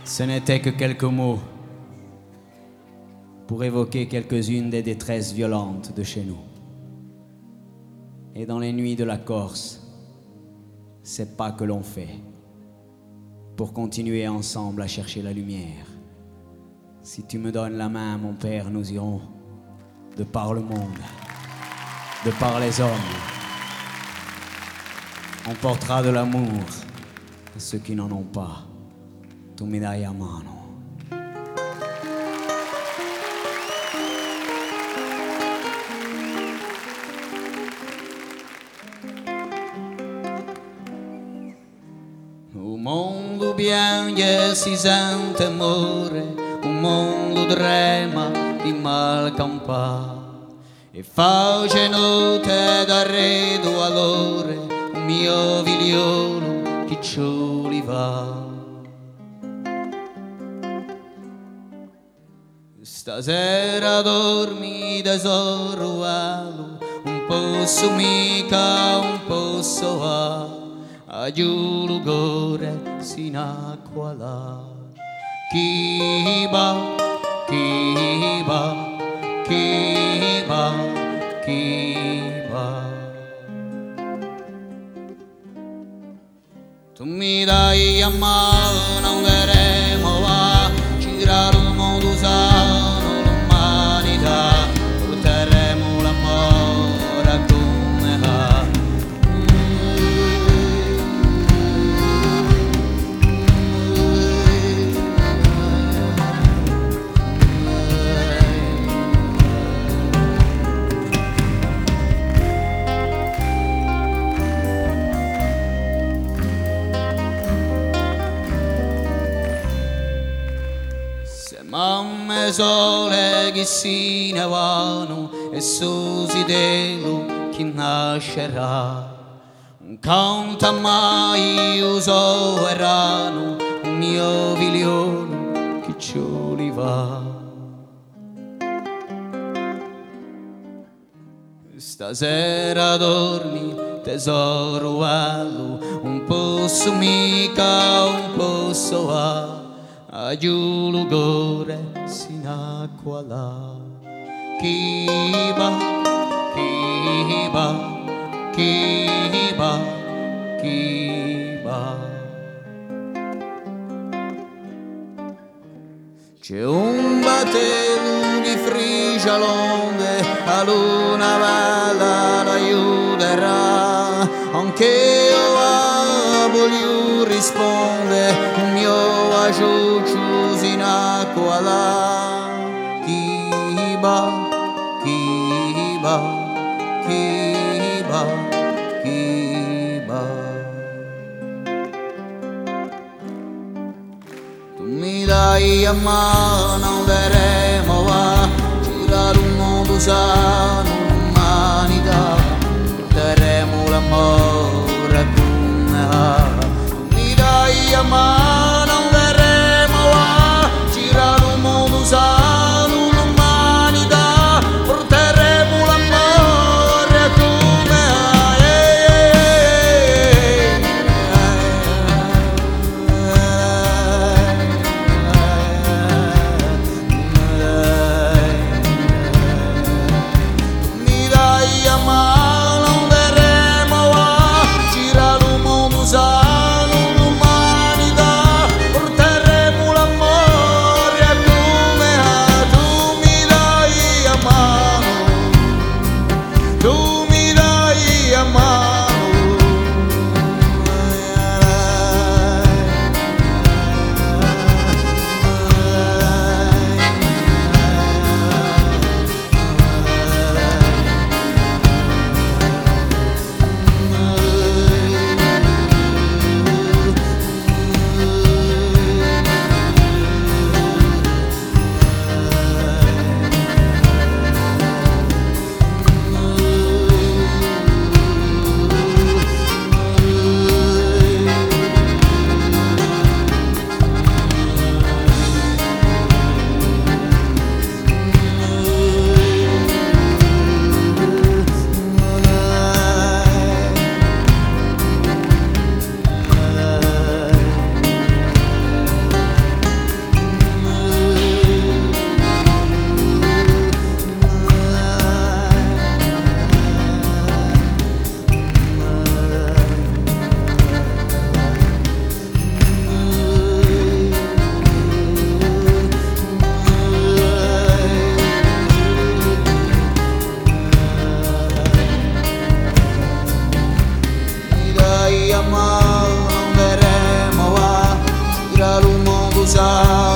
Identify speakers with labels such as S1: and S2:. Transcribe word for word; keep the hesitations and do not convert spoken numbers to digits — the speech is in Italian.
S1: Ce n'étaient que quelques mots pour évoquer quelques-unes des détresses violentes de chez nous. Et dans les nuits de la Corse, c'est pas que l'on fait pour continuer ensemble à chercher la lumière. Si tu me donnes la main, mon père, nous irons de par le monde, de par les hommes. On portera de l'amour à ceux qui n'en ont pas. Tu mi dai a mano. Un mondo piange e si sente amore, un mondo trema di mal campà e face notte d'arredo all'ore, un mio figliolo che ci va. Stasera dormi tesoro alo, un posso mica, un posso a, a giù lugore sin acqua là. Chi va, chi va, chi va, chi va. Tu mi dai a mano, non vedremo va, girare un mondo sano, l'umanità, porteremo l'amore a come va. Mamme sole che si ne vanno e su si delo chi nascerà. Un canta mai uso erano, un mio figliolo che ci li va. Stasera dormi tesoro allo, un posso mica, un posso a. A giù lugore sin acqua là. Chi va, chi va, chi va, chi va. C'è un battello che frigia l'onde, la luna bella l'aiuterà, anche io voglio rispondere, un mio asciuccio in acqua là. Chi va, chi va, chi va, chi va. Tu mi dai a mano, non vedremo va, girare un mondo sano, l'umanità, porteremo l'amore a come va. Tu mi dai a mano, non vedremo va, girare un mondo sano, l'umanità, porteremo l'amore a come va. Tu mi dai a mano, non vedremo va,
S2: qualcosa